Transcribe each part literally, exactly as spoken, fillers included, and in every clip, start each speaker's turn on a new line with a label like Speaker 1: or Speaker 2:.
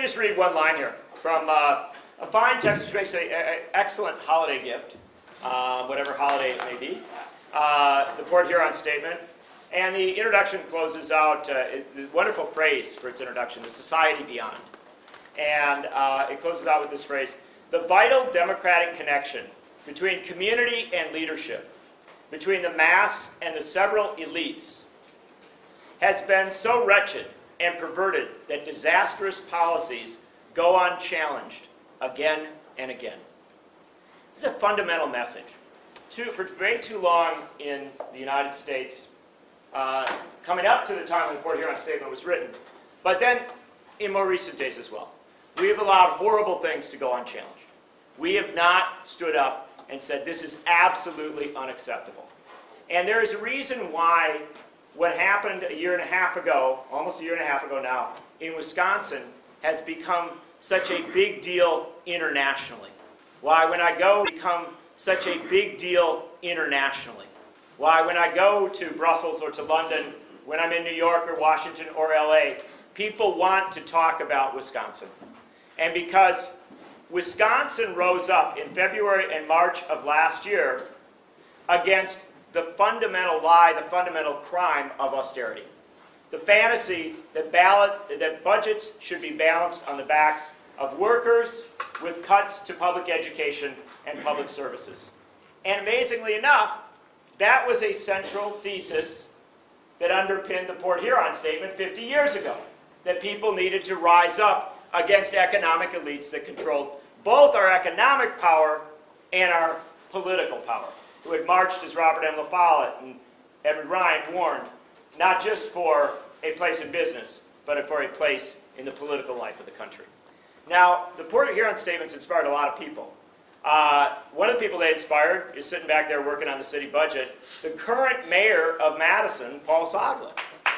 Speaker 1: just read one line here from uh, a fine text which makes an excellent holiday gift, uh, whatever holiday it may be, uh, the Port Huron Statement. And the introduction closes out uh, a wonderful phrase for its introduction, the society beyond. And uh, it closes out with this phrase, the vital democratic connection between community and leadership, between the mass and the several elites, has been so wretched and perverted that disastrous policies go unchallenged again and again. This is a fundamental message. Too, for way too long in the United States, uh, coming up to the time when the Port Huron Statement was written, but then in more recent days as well, we have allowed horrible things to go unchallenged. We have not stood up and said this is absolutely unacceptable. And there is a reason why what happened a year and a half ago, almost a year and a half ago now, in Wisconsin has become such a big deal internationally. Why when I go become such a big deal internationally. Why when I go to Brussels or to London, when I'm in New York or Washington or L A, people want to talk about Wisconsin. And because Wisconsin rose up in February and March of last year against the fundamental lie, the fundamental crime of austerity. The fantasy that, ballot, that budgets should be balanced on the backs of workers with cuts to public education and public services. And amazingly enough, that was a central thesis that underpinned the Port Huron Statement fifty years ago, that people needed to rise up against economic elites that controlled both our economic power and our political power, who had marched, as Robert M. La Follette and Edward Ryan warned, not just for a place in business, but for a place in the political life of the country. Now, the Port Huron Statements inspired a lot of people. Uh, one of the people they inspired is sitting back there working on the city budget, the current mayor of Madison, Paul Soglin.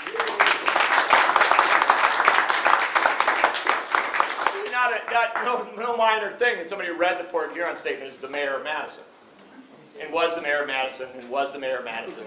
Speaker 1: Not, a, not no, no minor thing that somebody who read the Port Huron Statement is the mayor of Madison. And was the mayor of Madison, and was the mayor of Madison.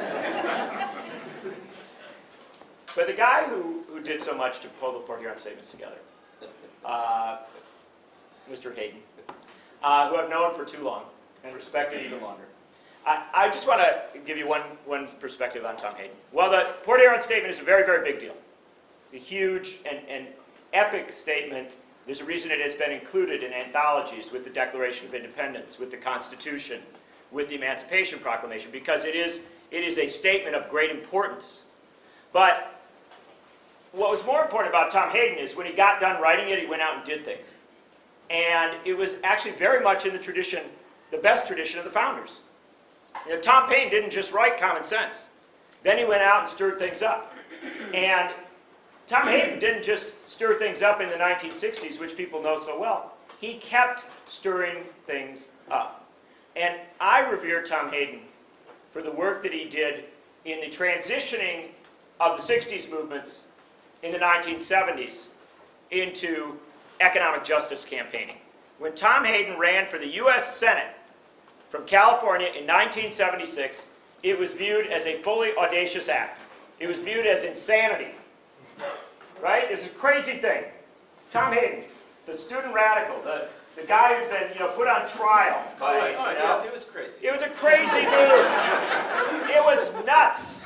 Speaker 1: But the guy who, who did so much to pull the Port Huron Statements together, uh, Mister Hayden, uh, who I've known for too long and respected even longer. I, I just want to give you one, one perspective on Tom Hayden. Well, the Port Huron Statement is a very, very big deal. A huge and, and epic statement. There's a reason it has been included in anthologies with the Declaration of Independence, with the Constitution, with the Emancipation Proclamation, because it is, it is a statement of great importance. But what was more important about Tom Hayden is when he got done writing it, he went out and did things. And it was actually very much in the tradition, the best tradition of the founders. You know, Tom Paine didn't just write common sense. Then he went out and stirred things up. And Tom Hayden didn't just stir things up in the nineteen sixties, which people know so well. He kept stirring things up. And I revere Tom Hayden for the work that he did in the transitioning of the sixties movements in the nineteen seventies into economic justice campaigning. When Tom Hayden ran for the U S Senate from California in nineteen seventy-six, it was viewed as a fully audacious act. It was viewed as insanity. Right? It's a crazy thing. Tom Hayden, the student radical, the, the guy who's been, you know, put on trial. By,
Speaker 2: oh, oh,
Speaker 1: you know,
Speaker 2: yeah, it was crazy.
Speaker 1: It was a crazy move. It was nuts.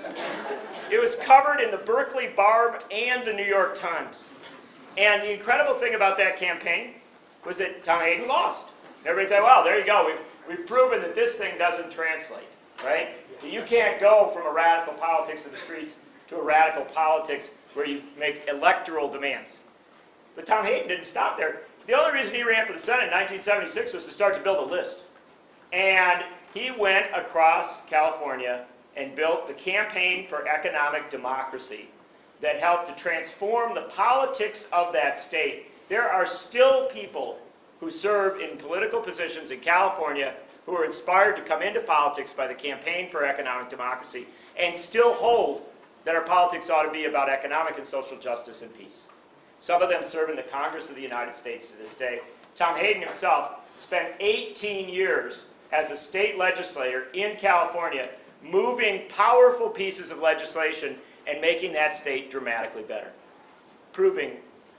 Speaker 1: It was covered in the Berkeley Barb and the New York Times. And the incredible thing about that campaign was that Tom Hayden lost. Everybody thought, well, there you go. We've, we've proven that this thing doesn't translate, right? That you can't go from a radical politics in the streets to a radical politics where you make electoral demands. But Tom Hayden didn't stop there. The only reason he ran for the Senate in nineteen seventy-six was to start to build a list. And he went across California and built the Campaign for Economic Democracy that helped to transform the politics of that state. There are still people who serve in political positions in California who are inspired to come into politics by the Campaign for Economic Democracy and still hold that our politics ought to be about economic and social justice and peace. Some of them serve in the Congress of the United States to this day. Tom Hayden himself spent eighteen years as a state legislator in California moving powerful pieces of legislation and making that state dramatically better. Proving,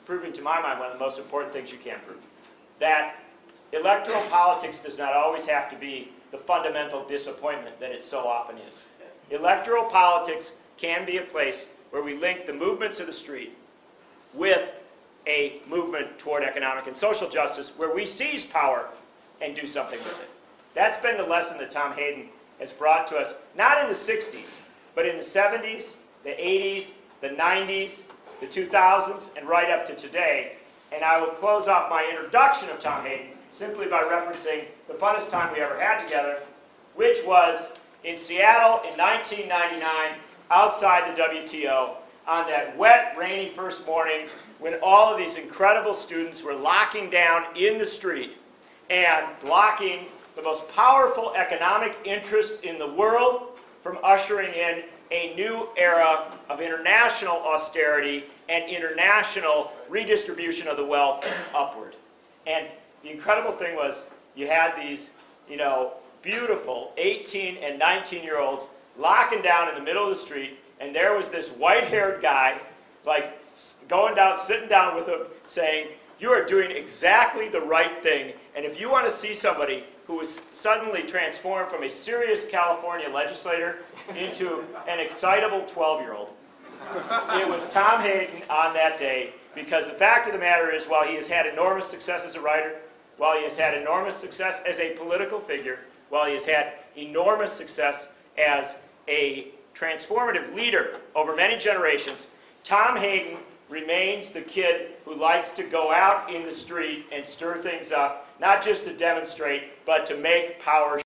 Speaker 1: proving, to my mind, one of the most important things you can prove. That electoral politics does not always have to be the fundamental disappointment that it so often is. Electoral politics can be a place where we link the movements of the street with a movement toward economic and social justice, where we seize power and do something with it. That's been the lesson that Tom Hayden has brought to us, not in the sixties, but in the seventies, the eighties, the nineties, the two thousands, and right up to today. And I will close off my introduction of Tom Hayden simply by referencing the funnest time we ever had together, which was in Seattle in nineteen ninety-nine, outside the W T O, on that wet, rainy first morning when all of these incredible students were locking down in the street and blocking the most powerful economic interests in the world from ushering in a new era of international austerity and international redistribution of the wealth upward. And the incredible thing was, you had these, you know, beautiful eighteen and nineteen year olds locking down in the middle of the street, and there was this white-haired guy, like, going down, sitting down with them, saying, you are doing exactly the right thing, and if you want to see somebody who was suddenly transformed from a serious California legislator into an excitable twelve-year-old, it was Tom Hayden on that day, because the fact of the matter is, while he has had enormous success as a writer, while he has had enormous success as a political figure, while he has had enormous success as a transformative leader over many generations, Tom Hayden remains the kid who likes to go out in the street and stir things up, not just to demonstrate, but to make power.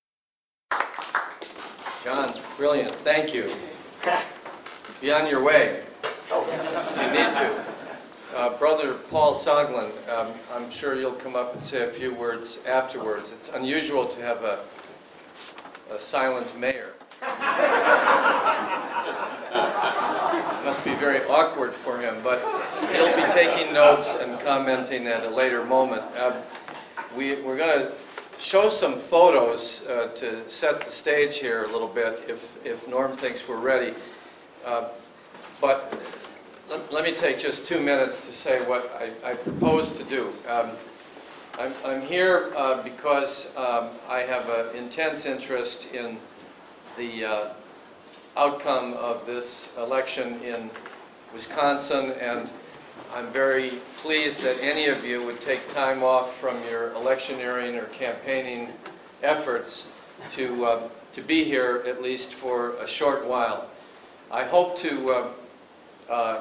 Speaker 2: John, brilliant. Thank you. Be on your way. You need to. Uh, Brother Paul Soglin, um, I'm sure you'll come up and say a few words afterwards. It's unusual to have a, a silent mayor. Just, it must be very awkward for him, but he'll be taking notes and commenting at a later moment. Uh, we, we're going to show some photos uh, to set the stage here a little bit, if, if Norm thinks we're ready. Uh, but let, let me take just two minutes to say what I, I propose to do. Um, I'm, I'm here uh, because um, I have an intense interest in the uh, outcome of this election in Wisconsin, and I'm very pleased that any of you would take time off from your electioneering or campaigning efforts to, uh, to be here at least for a short while. I hope to uh, uh,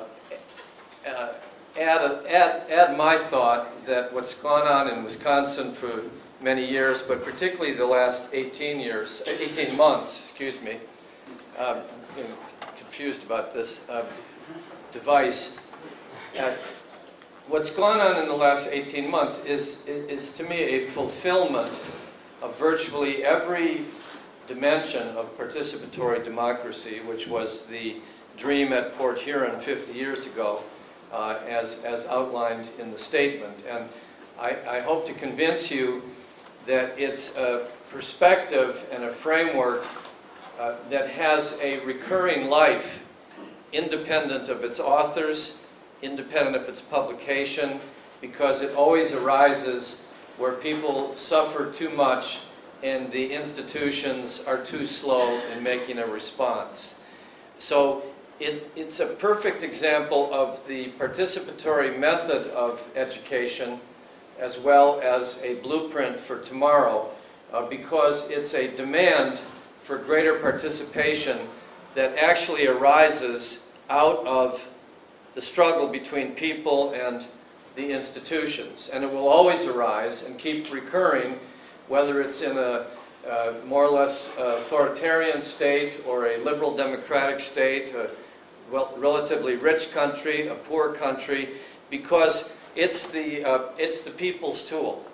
Speaker 2: uh, add, a, add, add my thought that what's gone on in Wisconsin for many years, but particularly the last eighteen years, eighteen months, excuse me. Um, I'm getting confused about this uh, device. Uh, what's gone on in the last eighteen months is, is, is to me a fulfillment of virtually every dimension of participatory democracy, which was the dream at Port Huron fifty years ago, uh, as, as outlined in the statement. And I, I hope to convince you that it's a perspective and a framework uh, that has a recurring life, independent of its authors, independent of its publication, because it always arises where people suffer too much and the institutions are too slow in making a response. So it, it's a perfect example of the participatory method of education, as well as a blueprint for tomorrow, uh, because it's a demand for greater participation that actually arises out of the struggle between people and the institutions. And it will always arise and keep recurring, whether it's in a uh, more or less uh, authoritarian state or a liberal democratic state, a well, relatively rich country, a poor country, because it's the, uh, it's the people's tool.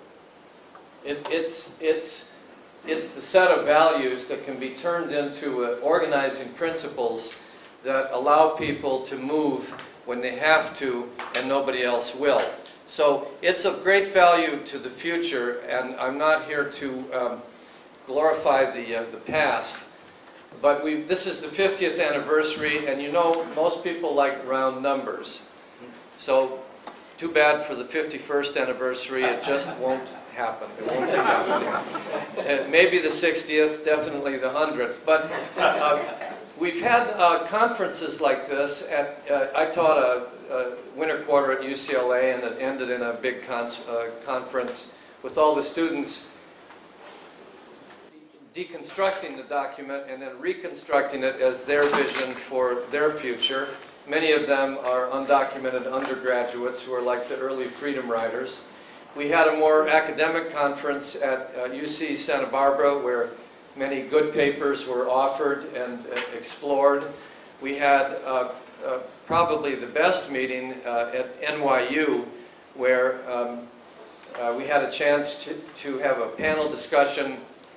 Speaker 2: It, it's, it's, it's the set of values that can be turned into uh, organizing principles that allow people to move when they have to and nobody else will. So it's of great value to the future, and I'm not here to um, glorify the, uh, the past, but we, this is the fiftieth anniversary, and you know most people like round numbers. So too bad for the fifty-first anniversary. It just won't happen. It won't be happening. Uh, maybe the sixtieth, definitely the hundredth. But uh, we've had uh, conferences like this. At, uh, I taught a, a winter quarter at U C L A, and it ended in a big con uh, conference with all the students deconstructing the document and then reconstructing it as their vision for their future. Many of them are undocumented undergraduates who are like the early freedom riders. We had a more academic conference at uh, U C Santa Barbara where many good papers were offered and uh, explored. We had uh, uh, probably the best meeting uh, at N Y U where um, uh, we had a chance to, to have a panel discussion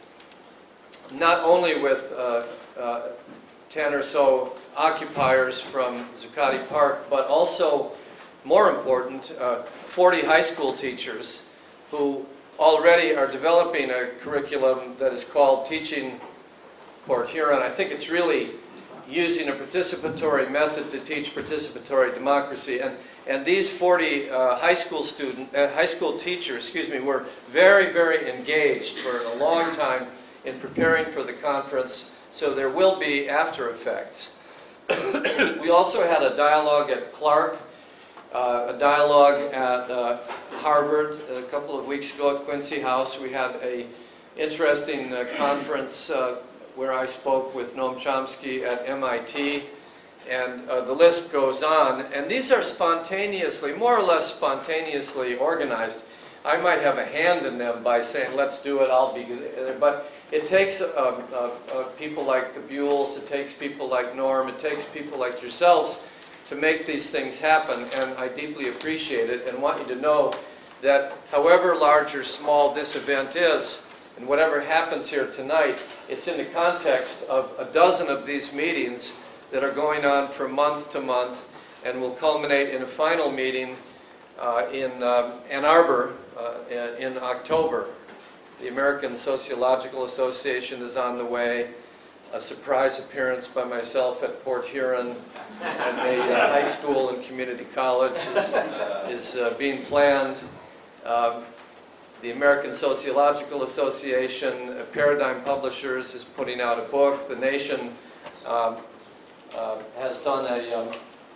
Speaker 2: not only with uh, uh, ten or so occupiers from Zuccotti Park, but also, more important, uh, forty high school teachers who already are developing a curriculum that is called Teaching Port Huron. I think it's really using a participatory method to teach participatory democracy. And, and these forty uh, high school student, uh, high school teachers, excuse me, were very, very engaged for a long time in preparing for the conference, so there will be after effects. We also had a dialogue at Clark, uh, a dialogue at uh, Harvard a couple of weeks ago at Quincy House. We had a interesting uh, conference uh, where I spoke with Noam Chomsky at M I T, and uh, the list goes on. And these are spontaneously, more or less spontaneously organized. I might have a hand in them by saying, let's do it, I'll be there. But it takes uh, uh, uh, people like the Buells, it takes people like Norm, it takes people like yourselves to make these things happen, and I deeply appreciate it and want you to know that however large or small this event is, and whatever happens here tonight, it's in the context of a dozen of these meetings that are going on from month to month and will culminate in a final meeting uh, in um, Ann Arbor uh, in October. The American Sociological Association is on the way. A surprise appearance by myself at Port Huron at a uh, high school and community college is, is uh, being planned. Um, the American Sociological Association, uh, Paradigm Publishers, is putting out a book. The Nation um, uh, has done a... Um,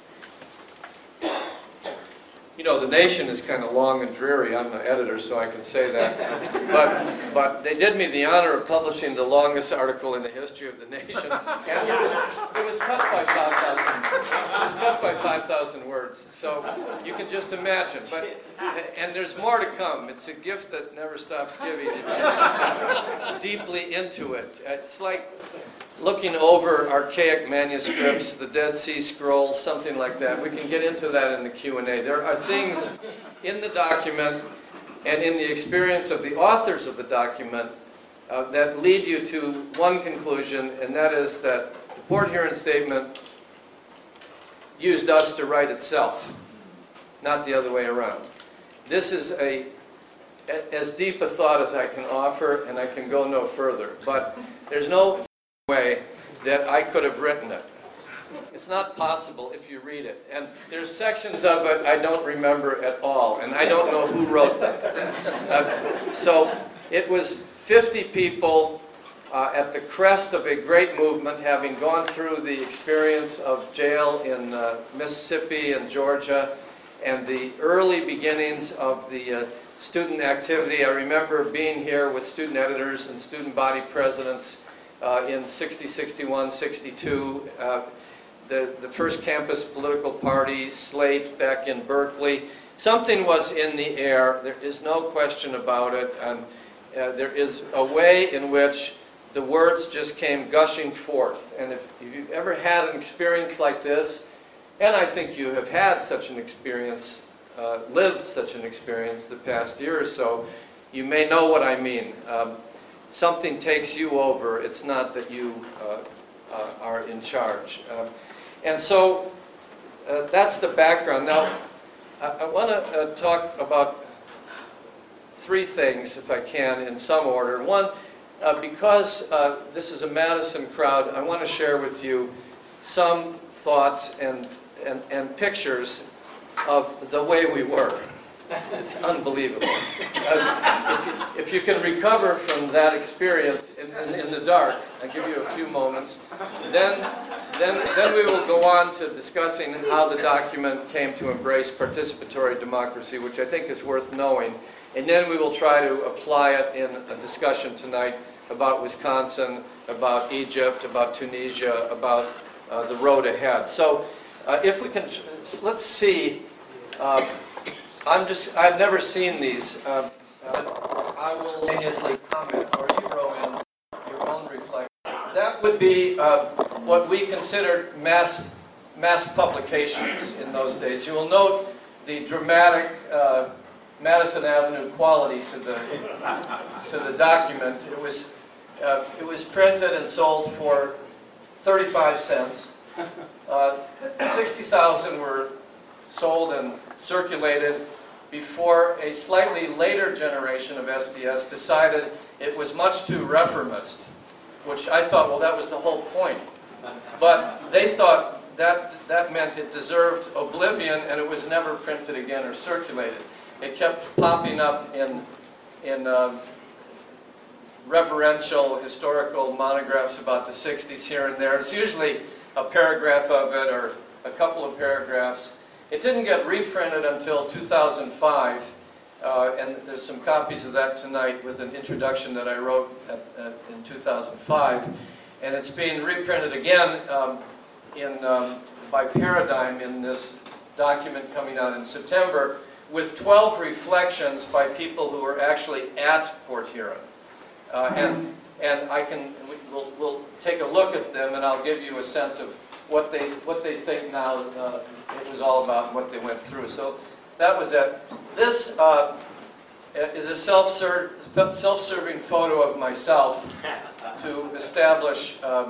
Speaker 2: You know, The Nation is kind of long and dreary. I'm the editor, so I can say that. But, but they did me the honor of publishing the longest article in the history of The Nation. And it was, it was cut by five thousand. It was cut by five thousand words. So you can just imagine. But, and there's more to come. It's a gift that never stops giving. Deeply into it. It's like looking over archaic manuscripts, the Dead Sea Scrolls, something like that. We can get into that in the Q and A. There are things in the document and in the experience of the authors of the document uh, that lead you to one conclusion, and that is that the Port Huron Statement used us to write itself, not the other way around. This is a, as deep a thought as I can offer, and I can go no further. But there's no way that I could have written it. It's not possible if you read it. And there's sections of it I don't remember at all, and I don't know who wrote them. Uh, so it was fifty people uh, at the crest of a great movement, having gone through the experience of jail in uh, Mississippi and Georgia, and the early beginnings of the uh, student activity. I remember being here with student editors and student body presidents Uh, in sixty, sixty-one, sixty-two, uh, the, the first campus political party, Slate, back in Berkeley. Something was in the air, there is no question about it, and uh, there is a way in which the words just came gushing forth. And if, if you've ever had an experience like this, and I think you have had such an experience, uh, lived such an experience the past year or so, you may know what I mean. Um, Something takes you over. It's not that you uh, uh, are in charge. Uh, and so uh, that's the background. Now, I, I want to uh, talk about three things, if I can, in some order. One, uh, because uh, this is a Madison crowd, I want to share with you some thoughts and, and, and pictures of the way we were. It's unbelievable. Uh, if, you, if you can recover from that experience in, in, in the dark, I'll give you a few moments, then, then, then we will go on to discussing how the document came to embrace participatory democracy, which I think is worth knowing. And then we will try to apply it in a discussion tonight about Wisconsin, about Egypt, about Tunisia, about uh, the road ahead. So uh, if we can, let's see. Uh, I'm just, I've never seen these. Uh, uh, I will simultaneously comment, or you throw in your own reflection. That would be uh, what we considered mass, mass publications in those days. You will note the dramatic uh, Madison Avenue quality to the, to the document. It was, uh, it was printed and sold for thirty-five cents. Uh, sixty thousand were sold and circulated before a slightly later generation of S D S decided it was much too reformist, which I thought, well, that was the whole point. But they thought that that meant it deserved oblivion and it was never printed again or circulated. It kept popping up in, in um, reverential historical monographs about the sixties here and there. It's usually a paragraph of it or a couple of paragraphs. It didn't get reprinted until two thousand five, uh, and there's some copies of that tonight with an introduction that I wrote at, at, in two thousand five. And it's being reprinted again um, in, um, by Paradigm in this document coming out in September with twelve reflections by people who were actually at Port Huron. Uh, and, and I can, we'll, we'll take a look at them and I'll give you a sense of what they, what they think now uh, it was all about and what they went through. So that was it. This uh, is a self-ser self-serving photo of myself to establish um,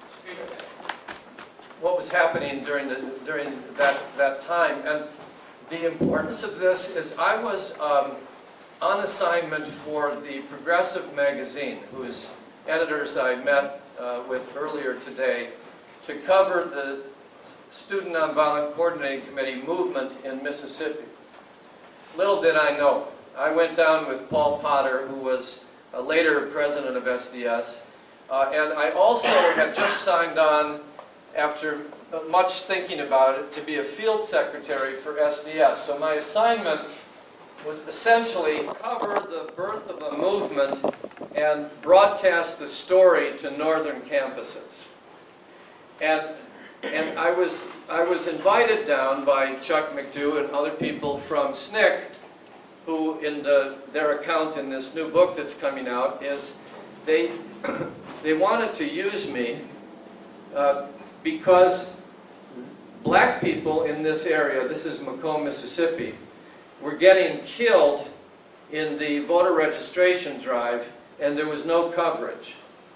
Speaker 2: what was happening during, the, during that, that time. And the importance of this is I was um, on assignment for the Progressive magazine, whose editors I met uh, with earlier today, to cover the Student Nonviolent Coordinating Committee movement in Mississippi. Little did I know. I went down with Paul Potter, who was uh, later president of S D S, uh, and I also had just signed on, after much thinking about it, to be a field secretary for S D S. So my assignment was essentially cover the birth of a movement and broadcast the story to northern campuses. And, and I, was, I was invited down by Chuck McDew and other people from S N C C, who in the, their account in this new book that's coming out is they, they wanted to use me uh, because black people in this area, this is Macomb, Mississippi, were getting killed in the voter registration drive and there was no coverage.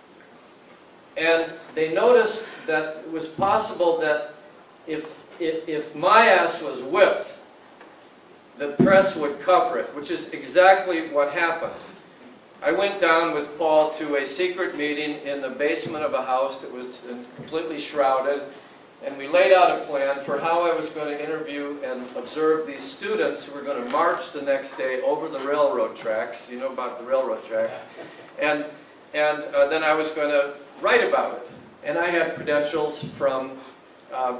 Speaker 2: And they noticed that it was possible that if, if, if my ass was whipped, the press would cover it, which is exactly what happened. I went down with Paul to a secret meeting in the basement of a house that was completely shrouded, and we laid out a plan for how I was going to interview and observe these students who were going to march the next day over the railroad tracks. You know about the railroad tracks. And, and uh, then I was going to write about it. And I had credentials from uh,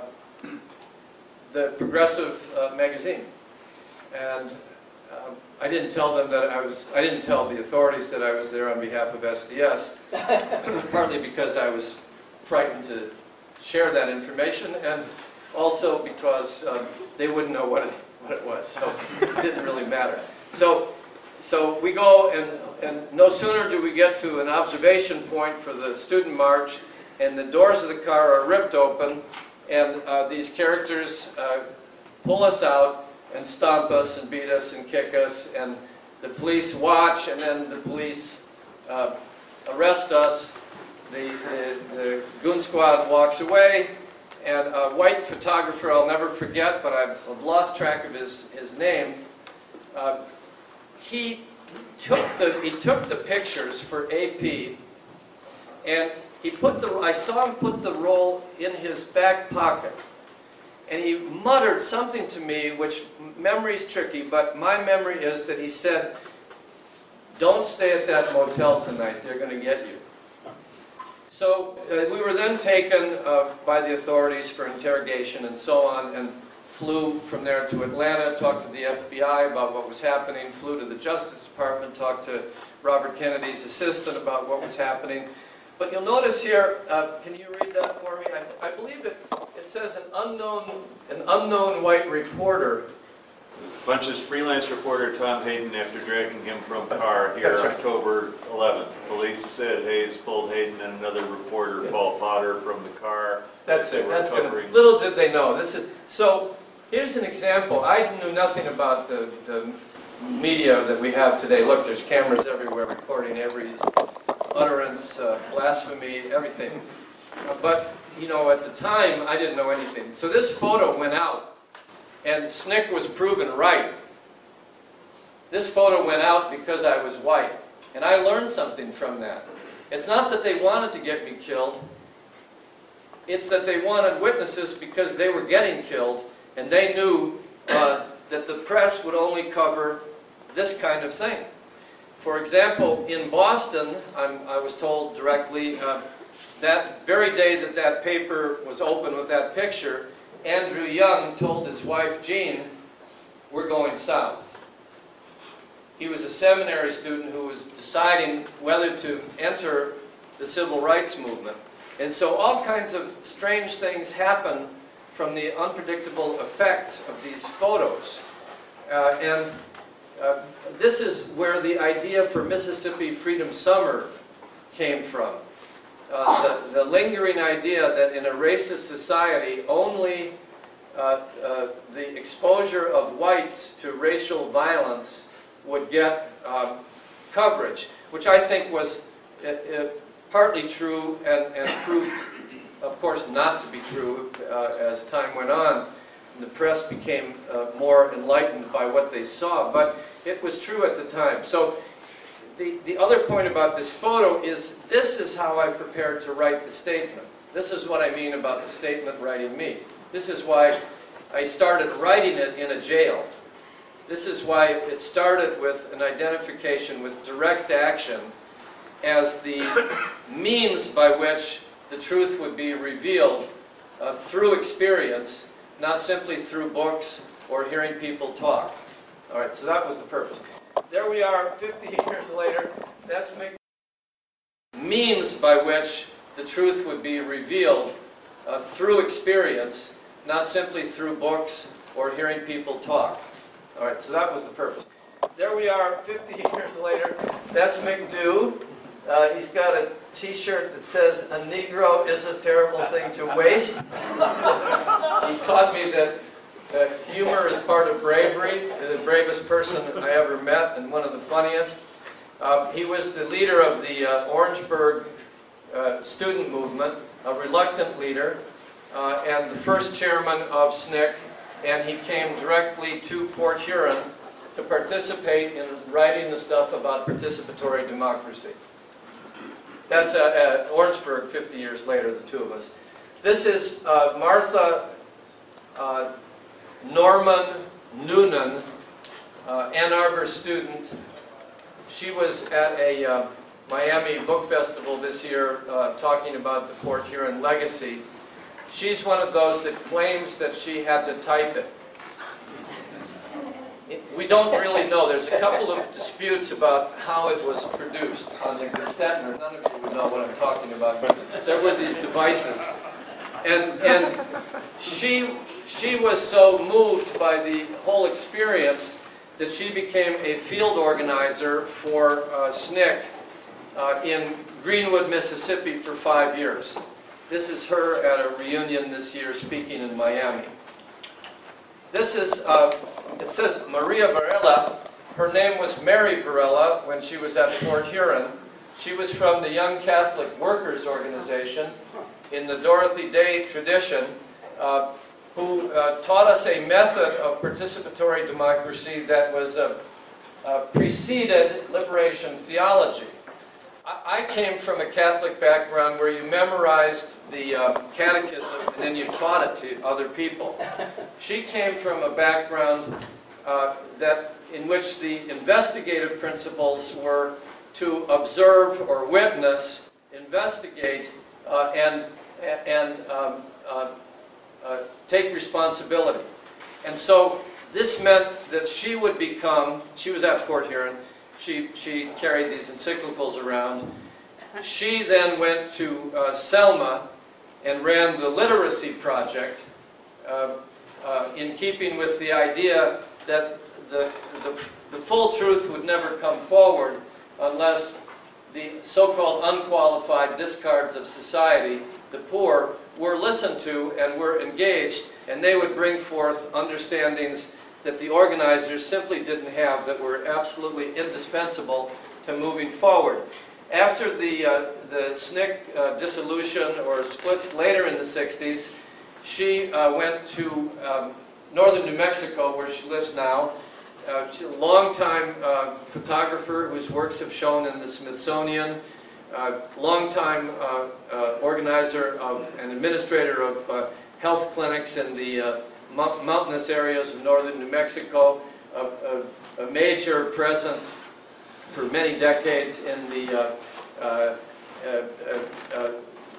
Speaker 2: the Progressive uh, magazine. And uh, I didn't tell them that I was, I didn't tell the authorities that I was there on behalf of S D S, partly because I was frightened to share that information, and also because uh, they wouldn't know what it, what it was, so it didn't really matter. So, so we go, and, and no sooner do we get to an observation point for the student march, and the doors of the car are ripped open, and uh, these characters uh, pull us out and stomp us and beat us and kick us, and the police watch, and then the police uh, arrest us. The, the, the goon squad walks away, and a white photographer I'll never forget, but I've, I've lost track of his, his name, uh, he, took the, he took the pictures for A P, and he put the, I saw him put the roll in his back pocket. and he muttered something to me, which memory's tricky, but my memory is that he said, "Don't stay at that motel tonight, they're going to get you." So uh, we were then taken uh, by the authorities for interrogation and so on, and flew from there to Atlanta, talked to the F B I about what was happening, flew to the Justice Department, talked to Robert Kennedy's assistant about what was happening. But you'll notice here, uh, can you read that for me? I, I believe it, it says an unknown, an unknown white reporter.
Speaker 3: Bunch's freelance reporter Tom Hayden after dragging him from car here
Speaker 2: Right.
Speaker 3: October eleventh. Police said Hayes pulled Hayden and another reporter, yes. Paul Potter, from the car.
Speaker 2: That's
Speaker 3: they
Speaker 2: it.
Speaker 3: were
Speaker 2: That's
Speaker 3: covering.
Speaker 2: good. Little did they know. This is so. Here's an example. I knew nothing about the, the media that we have today. Look, there's cameras everywhere recording every utterance, uh, blasphemy, everything. Uh, but, you know, at the time, I didn't know anything. So this photo went out, and S N C C was proven right. This photo went out because I was white, and I learned something from that. It's not that they wanted to get me killed. It's that they wanted witnesses because they were getting killed, and they knew uh, that the press would only cover this kind of thing. For example, in Boston, I'm, I was told directly, uh, that very day that that paper was opened with that picture, Andrew Young told his wife, Jean, "We're going south." He was a seminary student who was deciding whether to enter the civil rights movement. And so all kinds of strange things happen from the unpredictable effects of these photos. Uh, and uh, this is where the idea for Mississippi Freedom Summer came from. Uh, the, the lingering idea that in a racist society, only uh, uh, the exposure of whites to racial violence would get uh, coverage, which I think was uh, uh, partly true and, and proved, of course, not to be true uh, as time went on. The press became uh, more enlightened by what they saw, but it was true at the time. So the, the other point about this photo is this is how I prepared to write the statement. This is what I mean about the statement writing me. This is why I started writing it in a jail. This is why it started with an identification with direct action as the means by which the truth would be revealed uh, through experience, not simply through books or hearing people talk. All right, so that was the purpose. There we are, fifty years later. That's means by which the truth would be revealed uh, through experience, not simply through books or hearing people talk. All right, so that was the purpose. There we are, fifty years later. That's McDo. Uh, he's got a T-shirt that says, "A Negro is a terrible thing to waste." He taught me that uh, humor is part of bravery. The bravest person I ever met, and one of the funniest. Uh, he was the leader of the uh, Orangeburg uh, student movement, a reluctant leader, uh, and the first chairman of S N C C. And he came directly to Port Huron to participate in writing the stuff about participatory democracy. That's at, at Orangeburg fifty years later, the two of us. This is uh, Martha uh, Norman Noonan, uh, Ann Arbor student. She was at a uh, Miami Book Festival this year uh, talking about the Port Huron legacy. She's one of those that claims that she had to type it. We don't really know. There's a couple of disputes about how it was produced on the Gestetner. None of you would know what I'm talking about, but there were these devices. And, and she, she was so moved by the whole experience that she became a field organizer for uh, S N C C uh, in Greenwood, Mississippi for five years. This is her at a reunion this year speaking in Miami. This is, uh, it says Maria Varela. Her name was Mary Varela when she was at Port Huron. She was from the Young Catholic Workers Organization in the Dorothy Day tradition, uh, who uh, taught us a method of participatory democracy that was uh, uh, preceded liberation theology. I I came from a Catholic background where you memorized the uh, catechism and then you taught it to other people. She came from a background uh, that in which the investigative principles were to observe or witness, investigate, uh, and, and um, uh, uh, take responsibility. And so this meant that she would become, she was at Port Huron, she, she carried these encyclicals around. She then went to uh, Selma and ran the literacy project uh, uh, in keeping with the idea that the, the, the full truth would never come forward unless the so-called unqualified discards of society, the poor, were listened to and were engaged, and they would bring forth understandings that the organizers simply didn't have that were absolutely indispensable to moving forward. After the, uh, the S N C C uh, dissolution or splits later in the sixties, she uh, went to um, northern New Mexico, where she lives now. Uh, she's a longtime uh, photographer whose works have shown in the Smithsonian, uh, longtime uh, uh, organizer of, and administrator of uh, health clinics in the uh, mountainous areas of northern New Mexico, a, a, a major presence for many decades in the uh, uh, uh, uh, uh,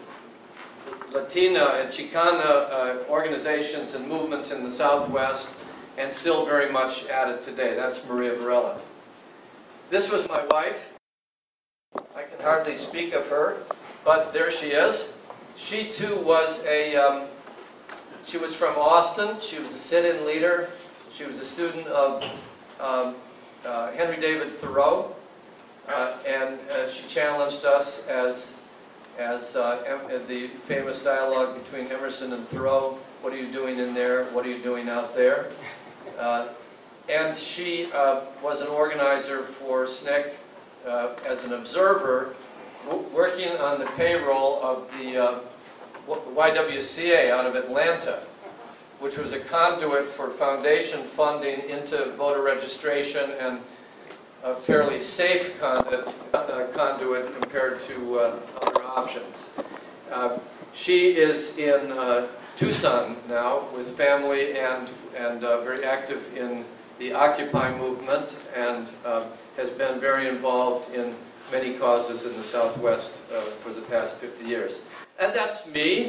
Speaker 2: Latina and Chicana uh, organizations and movements in the Southwest, and still very much at it today. That's Maria Varela. This was my wife. I can hardly speak of her, but there she is. She too was a, um, she was from Austin. She was a sit-in leader. She was a student of um, uh, Henry David Thoreau, uh, and uh, she challenged us as, as uh, em the famous dialogue between Emerson and Thoreau. What are you doing in there? What are you doing out there? Uh, and she uh, was an organizer for S N C C uh, as an observer, w working on the payroll of the uh, Y W C A out of Atlanta, which was a conduit for foundation funding into voter registration, and a fairly safe conduit, uh, conduit compared to uh, other options. Uh, she is in uh, Tucson now with family and, and uh, very active in the Occupy movement, and uh, has been very involved in many causes in the Southwest uh, for the past fifty years. And that's me,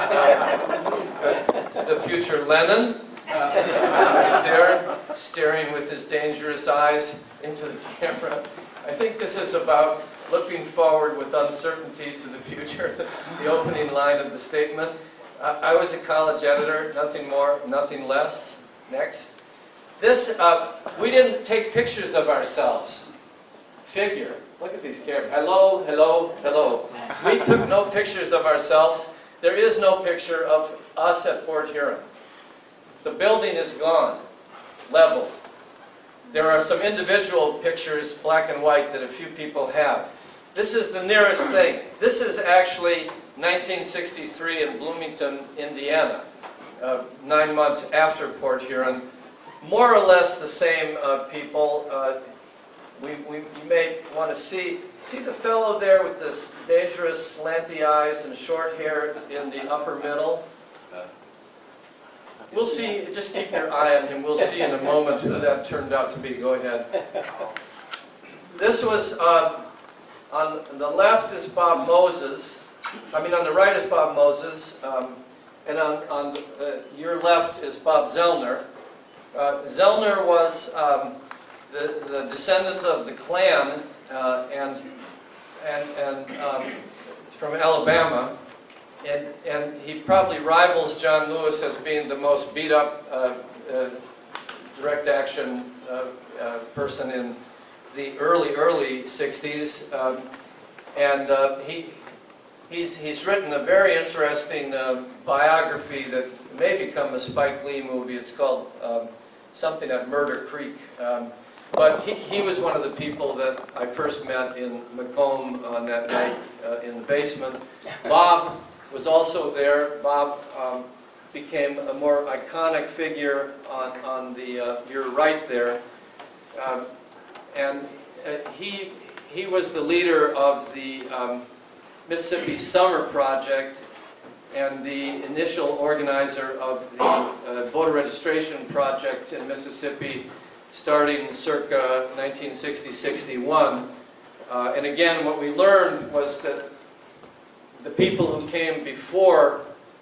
Speaker 2: uh, the future Lenin, right there, staring with his dangerous eyes into the camera. I think this is about looking forward with uncertainty to the future, the, the opening line of the statement. Uh, I was a college editor, nothing more, nothing less. Next. This, uh, we didn't take pictures of ourselves. Figure. Look at these cameras. Hello, hello, hello. We took no pictures of ourselves. There is no picture of us at Port Huron. The building is gone, leveled. There are some individual pictures, black and white, that a few people have. This is the nearest thing. This is actually nineteen sixty-three in Bloomington, Indiana, uh, nine months after Port Huron. More or less the same uh, people. Uh, we, we, you may want to see, see the fellow there with this dangerous slanty eyes and short hair in the upper middle? We'll see, just keep your eye on him. We'll see in a moment who that turned out to be. Go ahead. This was, uh, on the left is Bob Moses. I mean, on the right is Bob Moses. Um, and on, on uh, your left is Bob Zellner. Uh, Zellner was um, the, the descendant of the Klan uh, and, and, and um, from Alabama. And, and he probably rivals John Lewis as being the most beat up uh, uh, direct action uh, uh, person in the early, early sixties. Um, and uh, he, he's, he's written a very interesting uh, biography that may become a Spike Lee movie. It's called um, something at Murder Creek. Um, but he, he was one of the people that I first met in Macomb on that night uh, in the basement. Bob was also there. Bob um, became a more iconic figure on, on the, uh, your right there. Um, and uh, he, he was the leader of the um, Mississippi Summer Project and the initial organizer of the uh, voter registration projects in Mississippi starting circa nineteen sixty sixty-one. Uh, and again, what we learned was that the people who came before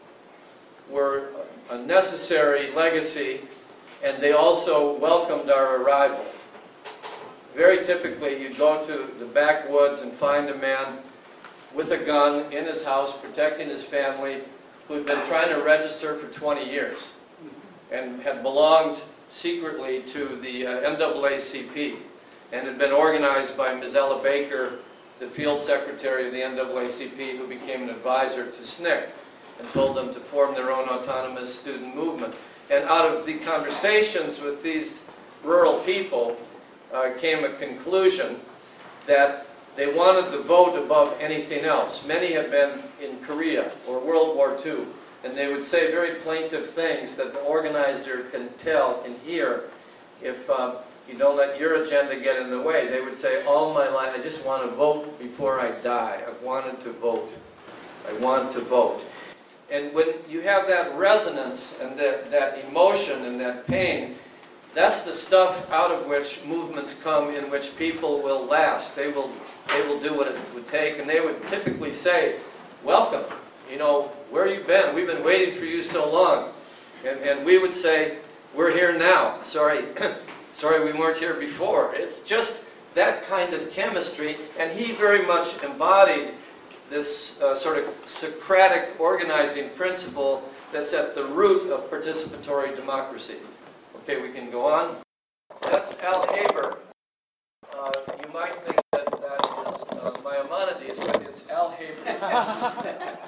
Speaker 2: were a necessary legacy, and they also welcomed our arrival. Very typically, you go to the backwoods and find a man with a gun in his house protecting his family who had been trying to register for twenty years and had belonged secretly to the uh, N double A C P and had been organized by Miz Ella Baker, the field secretary of the N double A C P, who became an advisor to S N C C and told them to form their own autonomous student movement. And out of the conversations with these rural people uh, came a conclusion that they wanted the vote above anything else. Many had been in Korea or World War Two, and they would say very plaintive things that the organizer can tell, can hear, if uh, you don't let your agenda get in the way. They would say, all my life, I just want to vote before I die. I've wanted to vote. I want to vote. And when you have that resonance and that, that emotion and that pain, that's the stuff out of which movements come, in which people will last. They will, they will do what it would take, and they would typically say, welcome. You know, where you been? We've been waiting for you so long. And, and we would say, we're here now. Sorry, sorry we weren't here before. It's just that kind of chemistry, and he very much embodied this uh, sort of Socratic organizing principle that's at the root of participatory democracy. Okay, we can go on. That's Al Haber. Uh, you might think that that is uh, Maimonides, but it's Al Haber.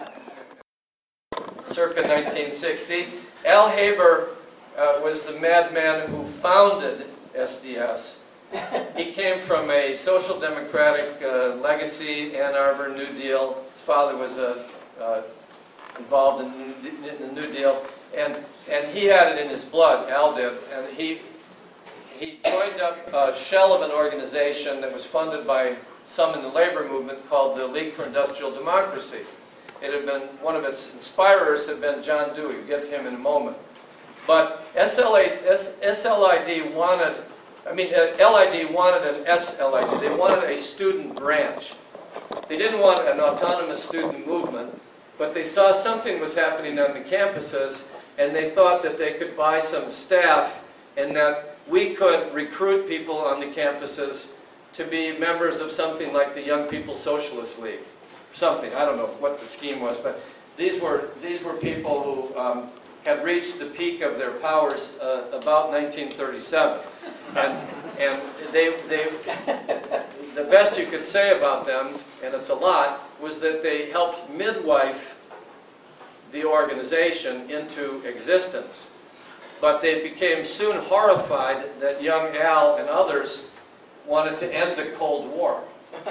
Speaker 2: Circa nineteen sixty. Al Haber uh, was the madman who founded S D S. He came from a social democratic uh, legacy, Ann Arbor, New Deal. His father was uh, uh, involved in, in the New Deal, and and he had it in his blood. Al did, and he he joined up a shell of an organization that was funded by some in the labor movement called the League for Industrial Democracy. It had been one of its inspirers had been John Dewey. We'll get to him in a moment. But S L I D wanted. I mean, uh, L I D wanted an S L I D. They wanted a student branch. They didn't want an autonomous student movement, but they saw something was happening on the campuses, and they thought that they could buy some staff and that we could recruit people on the campuses to be members of something like the Young People's Socialist League. Something, I don't know what the scheme was, but these were, these were people who um, had reached the peak of their powers uh, about nineteen thirty-seven. And, and they, they, the best you could say about them, and it's a lot, was that they helped midwife the organization into existence. But they became soon horrified that young Al and others wanted to end the Cold War.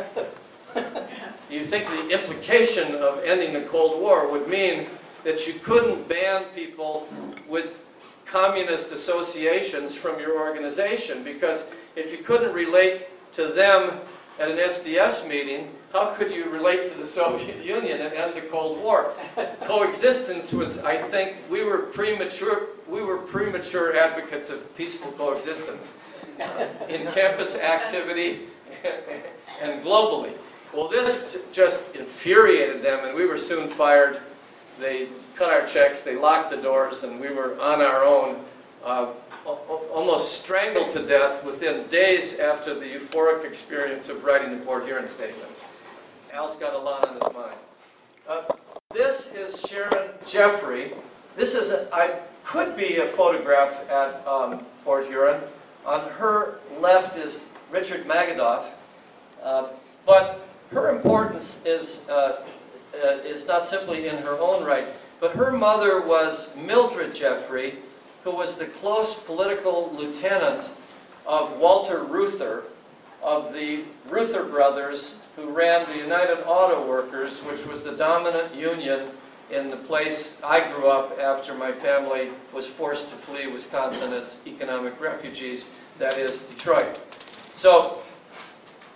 Speaker 2: You think the implication of ending the Cold War would mean that you couldn't ban people with communist associations from your organization, because if you couldn't relate to them at an S D S meeting, how could you relate to the Soviet Union and end the Cold War? Coexistence was, I think, we were premature, we were premature advocates of peaceful coexistence uh, in campus activity and globally. Well, this just infuriated them, and we were soon fired. They cut our checks, they locked the doors, and we were on our own, uh, almost strangled to death within days after the euphoric experience of writing the Port Huron Statement. Al's got a lot on his mind. Uh, this is Sharon Jeffrey. This is, a, I could be a photograph at um, Port Huron. On her left is Richard Magadoff, uh, but her importance is uh, Uh, is not simply in her own right, but her mother was Mildred Jeffrey, who was the close political lieutenant of Walter Reuther, of the Reuther brothers, who ran the United Auto Workers, which was the dominant union in the place I grew up after my family was forced to flee Wisconsin as economic refugees, that is Detroit. So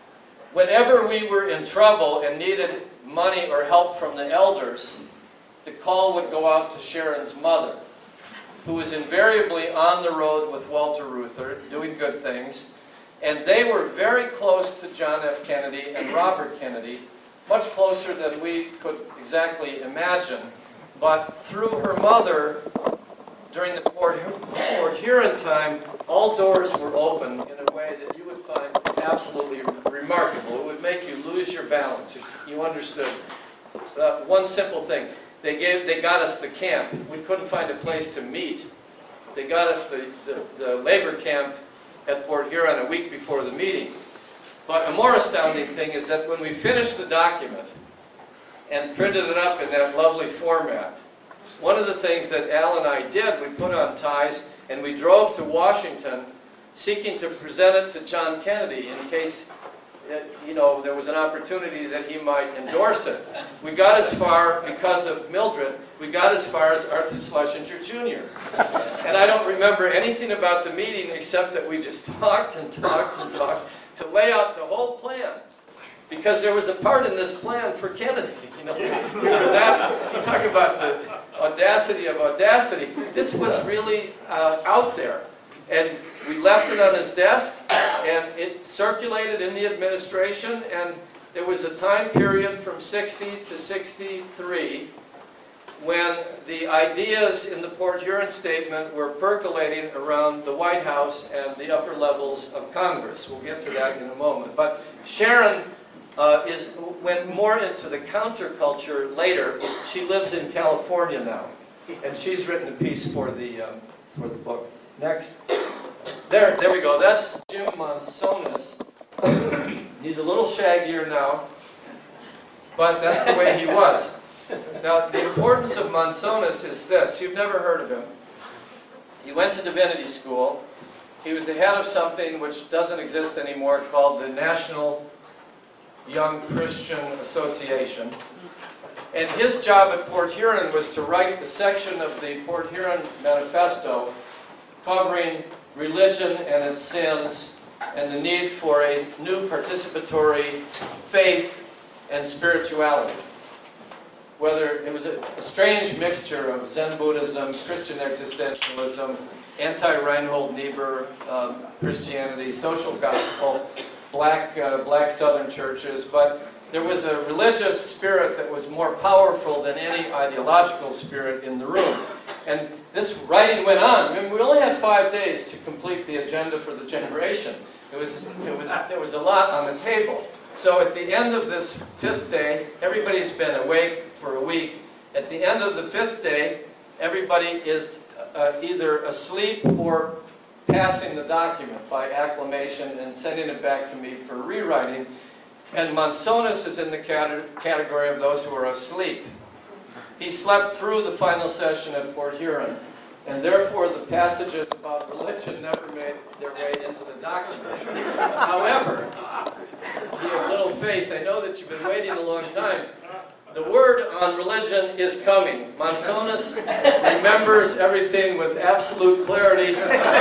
Speaker 2: whenever we were in trouble and needed money or help from the elders, the call would go out to Sharon's mother, who was invariably on the road with Walter Reuther, doing good things. And they were very close to John F. Kennedy and Robert Kennedy, much closer than we could exactly imagine. But through her mother, during the Port Huron time, all doors were open in a way that you would find absolutely remarkable. It would make you lose your balance if you understood uh, one simple thing. They gave, they got us the camp. We couldn't find a place to meet. They got us the, the, the labor camp at Port Huron a week before the meeting. But a more astounding thing is that when we finished the document and printed it up in that lovely format, one of the things that Al and I did, we put on ties and we drove to Washington seeking to present it to John Kennedy in case that, you know, there was an opportunity that he might endorse it. We got as far, because of Mildred, we got as far as Arthur Schlesinger Junior And I don't remember anything about the meeting except that we just talked and talked and talked to lay out the whole plan. Because there was a part in this plan for Kennedy. You know, that, you talk about the audacity of audacity. This was really uh, out there. And we left it on his desk, and it circulated in the administration, and there was a time period from sixty to sixty-three when the ideas in the Port Huron statement were percolating around the White House and the upper levels of Congress. We'll get to that in a moment. But Sharon uh, is, went more into the counterculture later. She lives in California now, and she's written a piece for the, um, for the book. Next. There, there we go. That's Jim Monsonis. He's a little shaggier now, but that's the way he was. Now, the importance of Monsonis is this. You've never heard of him. He went to divinity school. He was the head of something which doesn't exist anymore called the National Young Christian Association. And his job at Port Huron was to write the section of the Port Huron Manifesto covering religion and its sins and the need for a new participatory faith and spirituality. Whether it was a, a strange mixture of Zen Buddhism, Christian existentialism, anti-Reinhold Niebuhr um, Christianity, social gospel, black, uh, black Southern churches, but there was a religious spirit that was more powerful than any ideological spirit in the room. And this writing went on. I mean, we only had five days to complete the agenda for the generation. It was, it was, there was a lot on the table. So at the end of this fifth day, everybody's been awake for a week. At the end of the fifth day, everybody is uh, either asleep or passing the document by acclamation and sending it back to me for rewriting. And Monsonis is in the category of those who are asleep. He slept through the final session at Port Huron, and therefore the passages about religion never made their way into the document. However, you have little faith. I know that you've been waiting a long time. The word on religion is coming. Monsonis remembers everything with absolute clarity,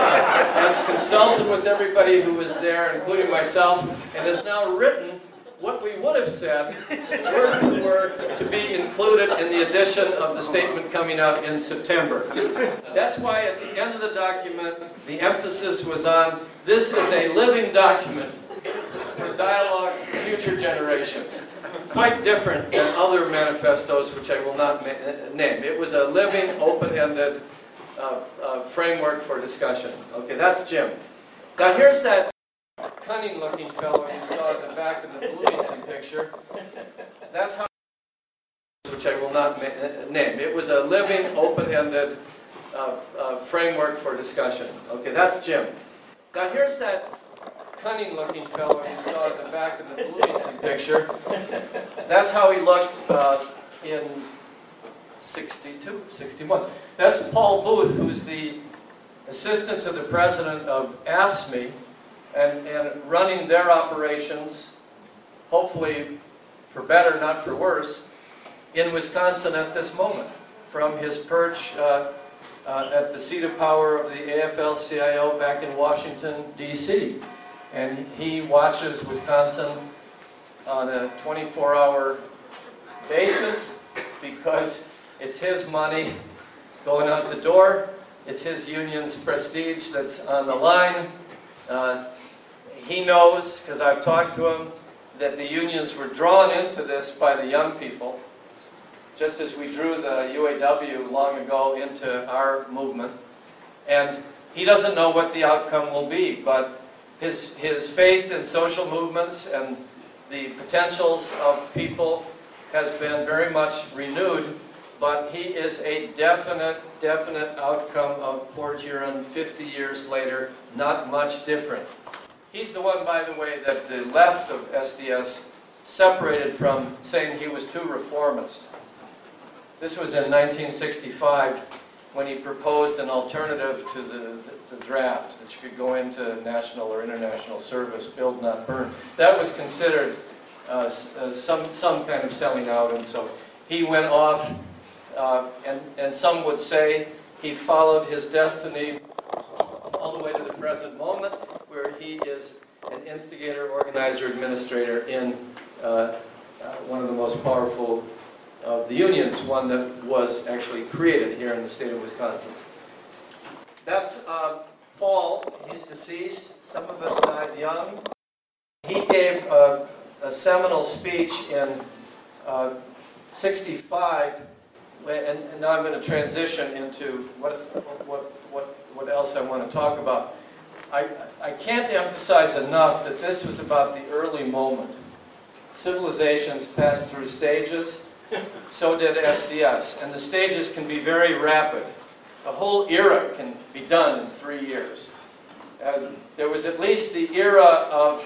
Speaker 2: has consulted with everybody who was there, including myself, and has now written what we would have said, word for word, to be included in the edition of the statement coming out in September. That's why at the end of the document, the emphasis was on, this is a living document for dialogue for future generations. Quite different than other manifestos, which I will not name. It was a living, open-ended uh, uh, framework for discussion. Okay, that's Jim. Now here's that cunning-looking fellow you saw in the back of the Bloomington picture. That's how, which I will not name. It was a living, open-ended uh, uh, framework for discussion. Okay, that's Jim. Now here's that cunning-looking fellow you saw in the back of the Bloomington picture. That's how he looked uh, in sixty-two, sixty-one. That's Paul Booth, who's the assistant to the president of AFSCME, and, and running their operations, hopefully for better, not for worse, in Wisconsin at this moment, from his perch uh, uh, at the seat of power of the A F L C I O back in Washington, D C And he watches Wisconsin on a twenty-four hour basis because it's his money going out the door. It's his union's prestige that's on the line. Uh, he knows, because I've talked to him, that the unions were drawn into this by the young people, just as we drew the U A W long ago into our movement. And he doesn't know what the outcome will be, but his, his faith in social movements and the potentials of people has been very much renewed, but he is a definite, definite outcome of Port Huron fifty years later, not much different. He's the one, by the way, that the left of S D S separated from, saying he was too reformist. This was in nineteen sixty-five when he proposed an alternative to the, the, the draft, that you could go into national or international service, build not burn. That was considered uh, uh, some, some kind of selling out, and so he went off, uh, and, and some would say he followed his destiny all the way to the present moment, where he is an instigator, organizer, administrator in uh, uh, one of the most powerful of the unions, one that was actually created here in the state of Wisconsin. That's uh, Paul. He's deceased. Some of us died young. He gave a, a seminal speech in uh, sixty-five, and, and now I'm going to transition into what, what, what, what else I want to talk about. I, I can't emphasize enough that this was about the early moment. Civilizations pass through stages. So did S D S, and the stages can be very rapid. A whole era can be done in three years. Uh, there was at least the era of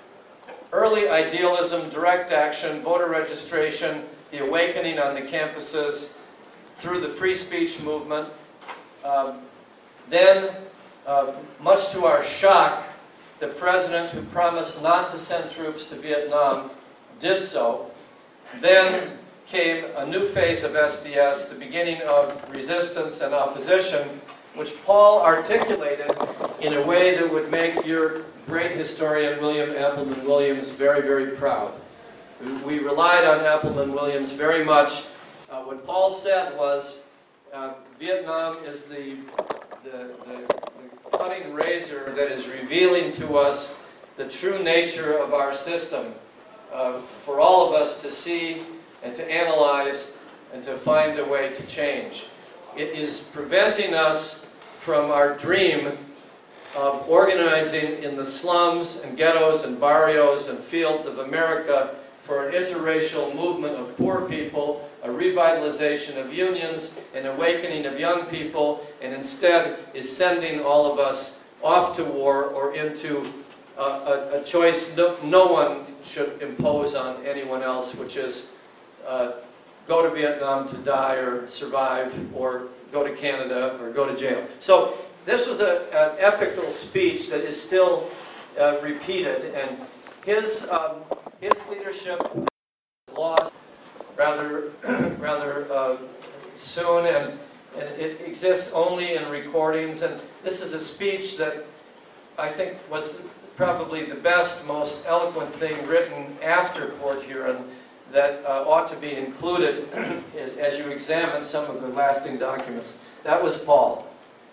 Speaker 2: early idealism, direct action, voter registration, the awakening on the campuses through the free speech movement. Um, then, uh, much to our shock, the president who promised not to send troops to Vietnam did so. Then came a new phase of S D S, the beginning of resistance and opposition, which Paul articulated in a way that would make your great historian, William Appleman Williams, very, very proud. We relied on Appleman Williams very much. Uh, what Paul said was, uh, Vietnam is the, the, the, the cutting razor that is revealing to us the true nature of our system, uh, for all of us to see and to analyze and to find a way to change. It is preventing us from our dream of organizing in the slums and ghettos and barrios and fields of America for an interracial movement of poor people, a revitalization of unions, an awakening of young people, and instead is sending all of us off to war or into a, a, a choice no, no one should impose on anyone else, which is Uh, go to Vietnam to die or survive, or go to Canada or go to jail. So this was a, an epical speech that is still uh, repeated, and his, um, his leadership was lost rather, rather uh, soon, and, and it exists only in recordings. And this is a speech that I think was probably the best, most eloquent thing written after Port Huron, that uh, ought to be included as you examine some of the lasting documents. That was Paul.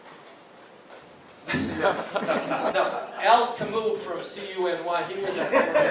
Speaker 2: No, Al Camus from C U N Y, he was a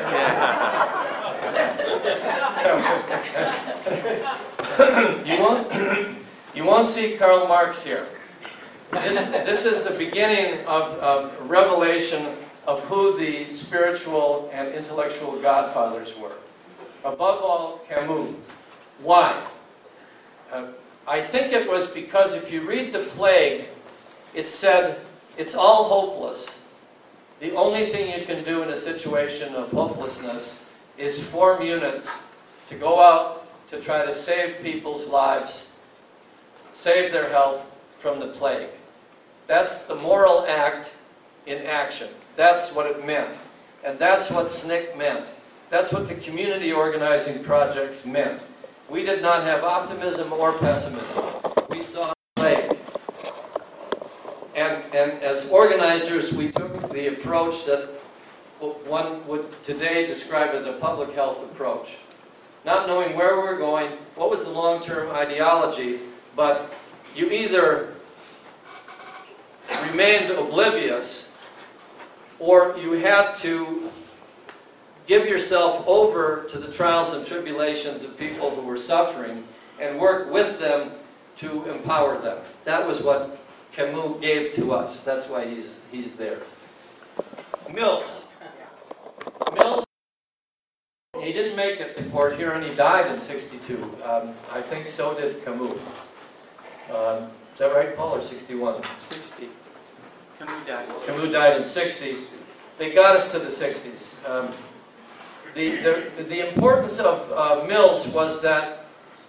Speaker 2: you won't, you won't see Karl Marx here. This, this is the beginning of, of revelation of who the spiritual and intellectual godfathers were. Above all, Camus. Why? Uh, I think it was because if you read The Plague, it said, it's all hopeless. The only thing you can do in a situation of hopelessness is form units to go out to try to save people's lives, save their health from the plague. That's the moral act in action. That's what it meant. And that's what S N C C meant. That's what the community organizing projects meant. We did not have optimism or pessimism. We saw plague. And, and as organizers, we took the approach that what one would today describe as a public health approach. Not knowing where we're going, what was the long-term ideology, but you either remained oblivious or you had to give yourself over to the trials and tribulations of people who were suffering and work with them to empower them. That was what Camus gave to us. That's why he's, he's there. Mills. Mills, he didn't make it to Port Huron. He died in sixty-two. Um, I think so did Camus. Um, is that right, Paul, or sixty-one?
Speaker 4: sixty. Camus died in
Speaker 2: Camus died in sixty. They got us to the sixties. Um, the, the, the importance of uh, Mills was that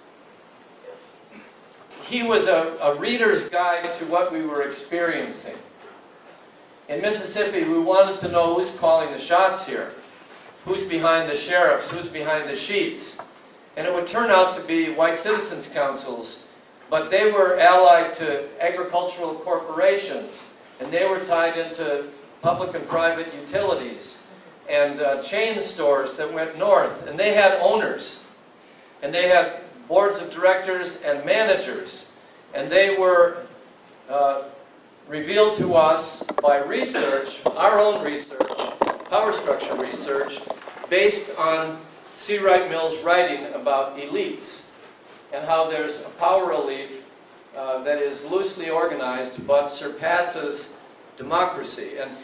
Speaker 2: he was a, a reader's guide to what we were experiencing. In Mississippi, we wanted to know who's calling the shots here. Who's behind the sheriffs? Who's behind the sheets? And it would turn out to be white citizens' councils, but they were allied to agricultural corporations, and they were tied into public and private utilities and uh, chain stores that went north, and they had owners, and they had boards of directors and managers, and they were uh, revealed to us by research, our own research, power structure research, based on C. Wright Mills' writing about elites and how there's a power elite uh, that is loosely organized but surpasses democracy. And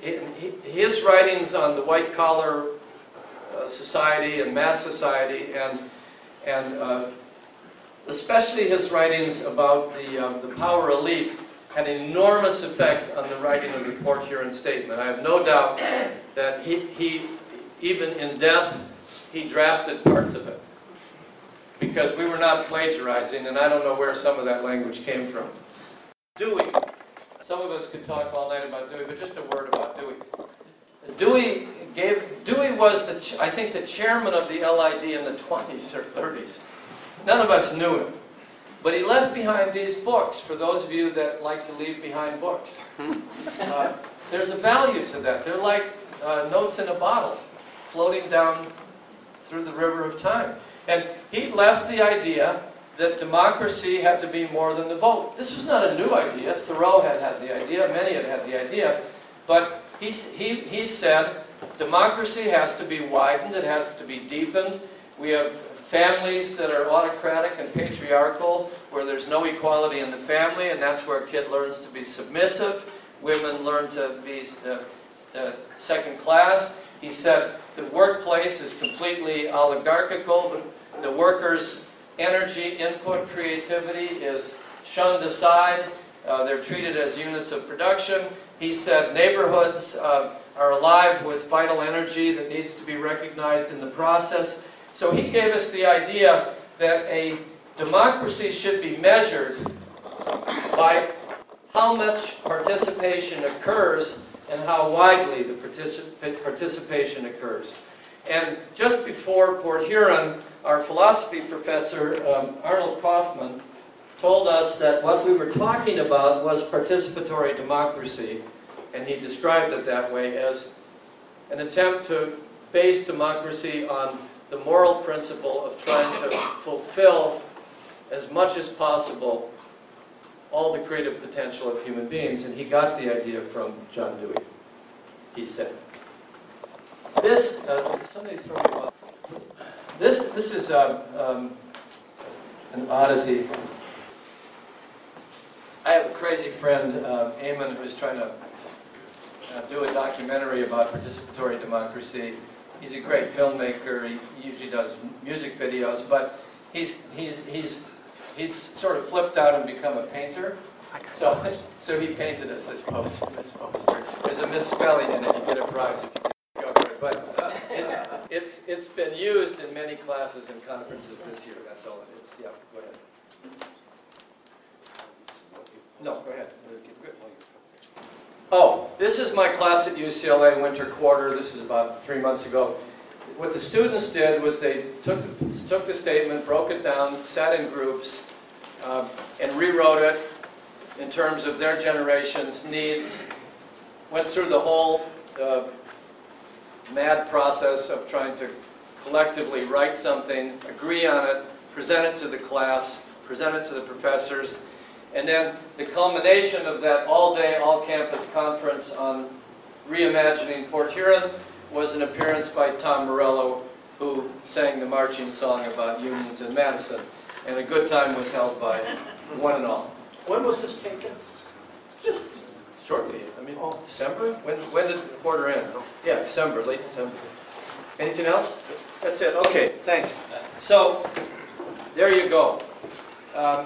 Speaker 2: his writings on the white-collar uh, society and mass society, and and uh, especially his writings about the uh, the power elite, had an enormous effect on the writing of the Port Huron Statement. I have no doubt that he, he, even in death, he drafted parts of it, because we were not plagiarizing, and I don't know where some of that language came from. Dewey. Some of us could talk all night about Dewey, but just a word about Dewey. Dewey gave, Dewey was, the, I think, the chairman of the L I D in the twenties or thirties. None of us knew him. But he left behind these books, for those of you that like to leave behind books. Uh, there's a value to that. They're like uh, notes in a bottle, floating down through the river of time. And he left the idea that democracy had to be more than the vote. This was not a new idea. Thoreau had had the idea, many had had the idea, but he, he, he said democracy has to be widened, it has to be deepened. We have families that are autocratic and patriarchal, where there's no equality in the family, and that's where a kid learns to be submissive. Women learn to be uh, uh, second class. He said the workplace is completely oligarchical. The, the workers' energy, input, creativity is shunned aside. Uh, they're treated as units of production. He said neighborhoods uh, are alive with vital energy that needs to be recognized in the process. So he gave us the idea that a democracy should be measured by how much participation occurs and how widely the particip participation occurs. And just before Port Huron, our philosophy professor, um, Arnold Kaufman, told us that what we were talking about was participatory democracy, and he described it that way as an attempt to base democracy on the moral principle of trying to fulfill as much as possible all the creative potential of human beings. And he got the idea from John Dewey, he said. This, uh, somebody throw me off. This, this is uh, um, an oddity. I have a crazy friend, uh, Eamon, who's trying to uh, do a documentary about participatory democracy. He's a great filmmaker. He usually does music videos, but he's he's he's he's sort of flipped out and become a painter. So so he painted us this poster. This poster. There's a misspelling in it. You get a prize if you can go for it. But uh, it, it's it's been used in many classes and conferences this year. That's all it is. Yeah. Go ahead. No, go ahead. Oh, this is my class at U C L A winter quarter. This is about three months ago. What the students did was they took the, took the statement, broke it down, sat in groups, uh, and rewrote it in terms of their generation's needs, went through the whole uh, mad process of trying to collectively write something, agree on it, present it to the class, present it to the professors, and then the culmination of that all-day, all-campus conference on reimagining Port Huron was an appearance by Tom Morello, who sang the marching song about unions in Madison. And a good time was held by one and all.
Speaker 5: When was this taken?
Speaker 2: Just shortly. I mean, oh, December? When, when did the quarter end? Yeah, December, late December. Anything else? That's it. Okay, thanks. So, there you go. Um,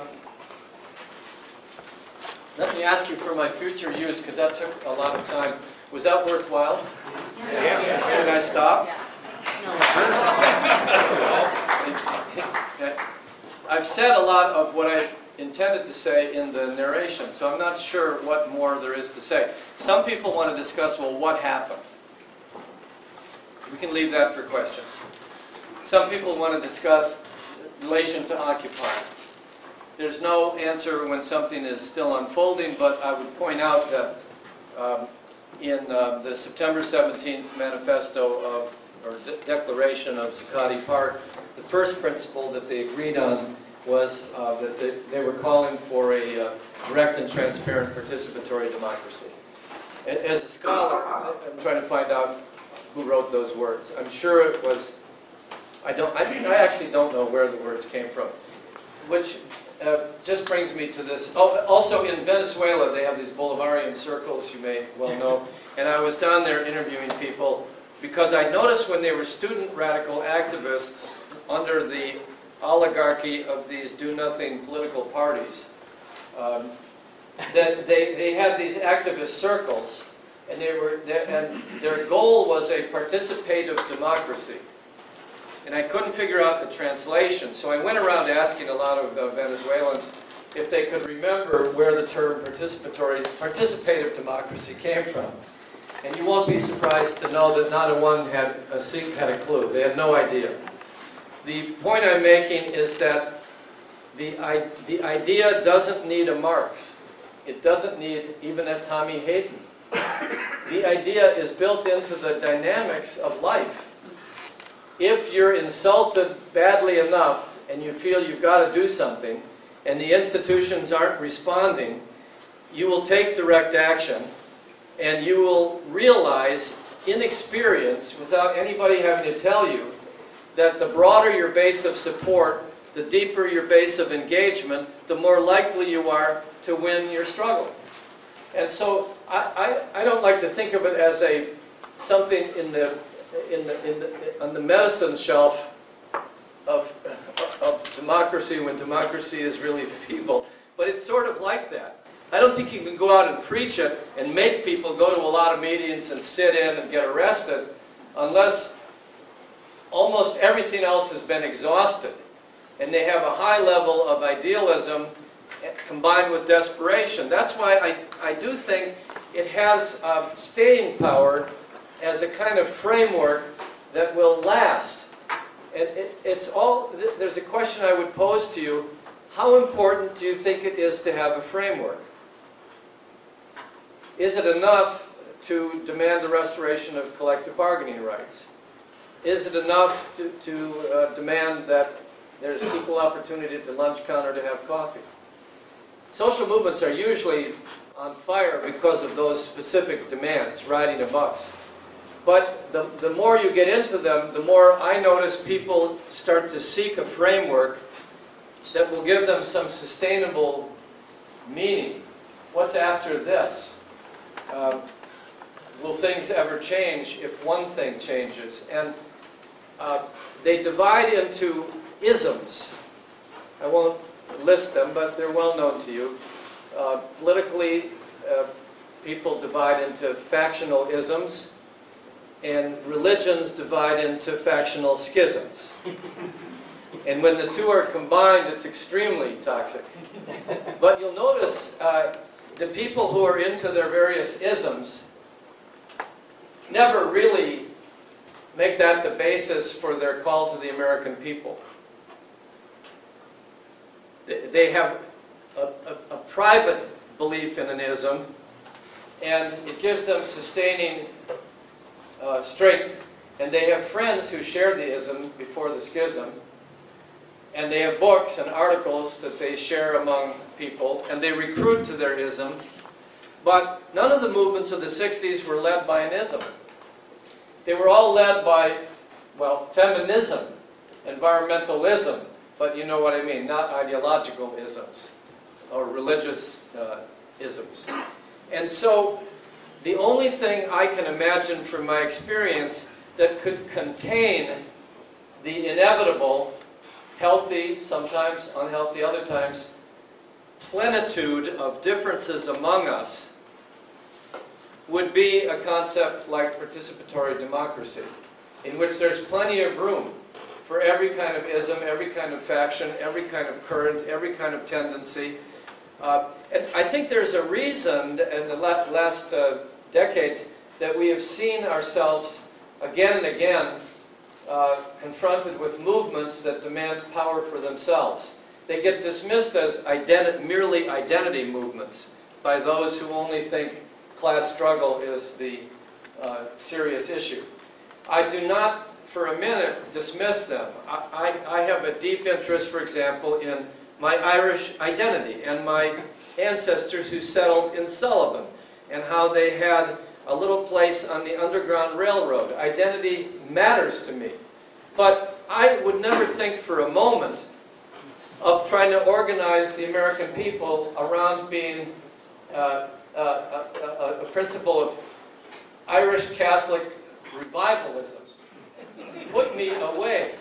Speaker 2: let me ask you for my future use, because that took a lot of time. Was that worthwhile?
Speaker 1: Yeah.
Speaker 2: Yeah. Can I stop? I've said a lot of what I intended to say in the narration, so I'm not sure what more there is to say. Some people want to discuss, well, what happened? We can leave that for questions. Some people want to discuss relation to Occupy. There's no answer when something is still unfolding, but I would point out that um, in uh, the September seventeenth manifesto of, or de declaration of Zuccotti Park, the first principle that they agreed on was uh, that they, they were calling for a uh, direct and transparent participatory democracy. As a scholar, I'm trying to find out who wrote those words. I'm sure it was, I don't, I, I actually don't know where the words came from, which uh, just brings me to this. Oh, also in Venezuela, they have these Bolivarian circles, you may well know, and I was down there interviewing people because I noticed when they were student radical activists under the oligarchy of these do-nothing political parties, um, that they, they had these activist circles, and they were they, and their goal was a participative democracy. And I couldn't figure out the translation, so I went around asking a lot of uh, Venezuelans if they could remember where the term participatory, participative democracy came from. And you won't be surprised to know that not a one had a, had a clue. They had no idea. The point I'm making is that the, I, the idea doesn't need a Marx. It doesn't need even a Tommy Hayden. The idea is built into the dynamics of life. If you're insulted badly enough and you feel you've got to do something and the institutions aren't responding, you will take direct action and you will realize in experience, without anybody having to tell you, that the broader your base of support, the deeper your base of engagement, the more likely you are to win your struggle. And so I, I, I don't like to think of it as a something in the, in the, in the, on the medicine shelf of, of democracy when democracy is really feeble. But it's sort of like that. I don't think you can go out and preach it and make people go to a lot of meetings and sit in and get arrested unless almost everything else has been exhausted. And they have a high level of idealism combined with desperation. That's why I, I do think it has uh, staying power as a kind of framework that will last. And it, it's all, there's a question I would pose to you. How important do you think it is to have a framework? Is it enough to demand the restoration of collective bargaining rights? Is it enough to, to uh, demand that there's equal opportunity at the lunch counter to have coffee? Social movements are usually on fire because of those specific demands, riding a bus. But the, the more you get into them, the more I notice people start to seek a framework that will give them some sustainable meaning. What's after this? Uh, will things ever change if one thing changes? And uh, they divide into isms. I won't list them, but they're well known to you. Uh, politically, uh, people divide into factional isms, and religions divide into factional schisms. And when the two are combined, it's extremely toxic. But you'll notice uh, the people who are into their various isms never really make that the basis for their call to the American people. They have a, a, a private belief in an ism, and it gives them sustaining uh, strength and they have friends who share the ism before the schism, and they have books and articles that they share among people, and they recruit to their ism. But none of the movements of the sixties were led by an ism. They were all led by, well, feminism, environmentalism, but you know what I mean, not ideological isms or religious uh, isms. And so the only thing I can imagine from my experience that could contain the inevitable, healthy, sometimes unhealthy other times, plenitude of differences among us would be a concept like participatory democracy, in which there's plenty of room for every kind of ism, every kind of faction, every kind of current, every kind of tendency. Uh, and I think there's a reason in the la last uh, decades that we have seen ourselves again and again uh, confronted with movements that demand power for themselves. They get dismissed as identi- merely identity movements by those who only think class struggle is the uh, serious issue. I do not for a minute dismiss them. I, I, I have a deep interest, for example, in my Irish identity and my ancestors who settled in Sullivan and how they had a little place on the Underground Railroad. Identity matters to me. But I would never think for a moment of trying to organize the American people around being uh, uh, a, a, a principle of Irish Catholic revivalism. Put me away.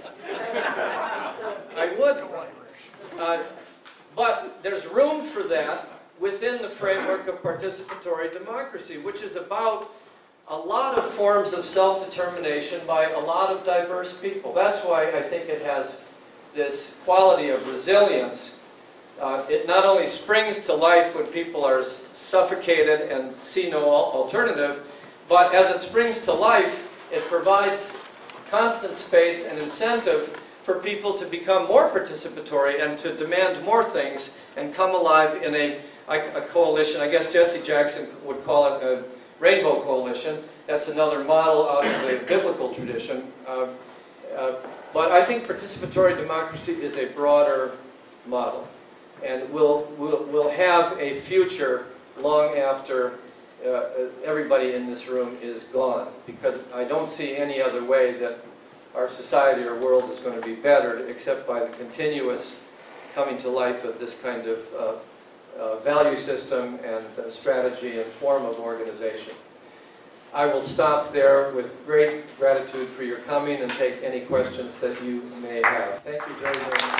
Speaker 2: I wouldn't. Uh, but there's room for that within the framework of participatory democracy, which is about a lot of forms of self-determination by a lot of diverse people. That's why I think it has this quality of resilience. Uh, it not only springs to life when people are suffocated and see no alternative, but as it springs to life, it provides constant space and incentive for people to become more participatory and to demand more things and come alive in a, a coalition. I guess Jesse Jackson would call it a rainbow coalition. That's another model out of the biblical tradition. Uh, uh, but I think participatory democracy is a broader model, and will will will have a future long after uh, everybody in this room is gone, because I don't see any other way that our society or world is going to be bettered except by the continuous coming to life of this kind of uh, uh, value system and uh, strategy and form of organization. I will stop there with great gratitude for your coming and take any questions that you may have. Thank you very, very much.